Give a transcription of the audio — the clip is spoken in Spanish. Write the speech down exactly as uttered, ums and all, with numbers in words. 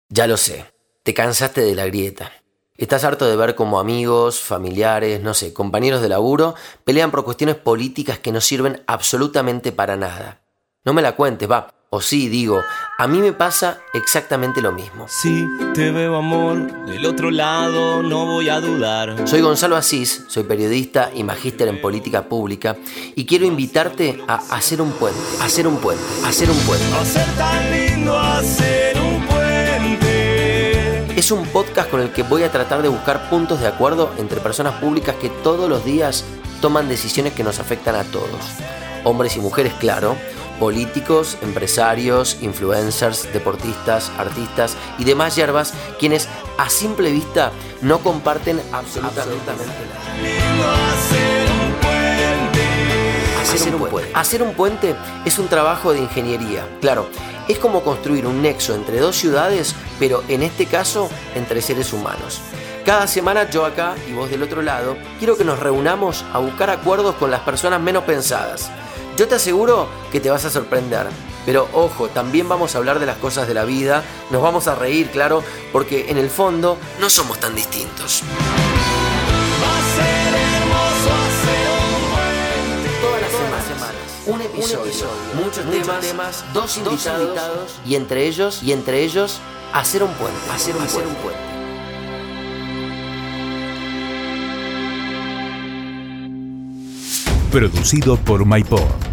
Ya lo sé, te cansaste de la grieta. Estás harto de ver cómo amigos, familiares, no sé, compañeros de laburo pelean por cuestiones políticas que no sirven absolutamente para nada. No me la cuentes, va. O sí, digo, a mí me pasa exactamente lo mismo. Si te veo, amor, del otro lado no voy a dudar. Soy Gonzalo Asís, soy periodista y magíster en política pública y quiero invitarte a hacer un puente, hacer un puente, hacer un puente. Hacer tan lindo hacer un puente. Es un podcast con el que voy a tratar de buscar puntos de acuerdo entre personas públicas que todos los días toman decisiones que nos afectan a todos. Hombres y mujeres, claro. Políticos, empresarios, influencers, deportistas, artistas y demás yerbas, quienes a simple vista no comparten absolutamente nada. Hacer un puente. Hacer un puente. Hacer un puente es un trabajo de ingeniería, claro. Es como construir un nexo entre dos ciudades, pero en este caso entre seres humanos. Cada semana yo acá y vos del otro lado, quiero que nos reunamos a buscar acuerdos con las personas menos pensadas. Yo te aseguro que te vas a sorprender, pero ojo, también vamos a hablar de las cosas de la vida, nos vamos a reír, claro, porque en el fondo no somos tan distintos. Va a ser hermoso hacer un puente. Todas las semanas, un episodio, un episodio muchos, muchos temas, temas, dos invitados, dos invitados y entre ellos, y entre ellos, hacer un puente, hacer un hacer puente. Un puente. Producido por MyPod.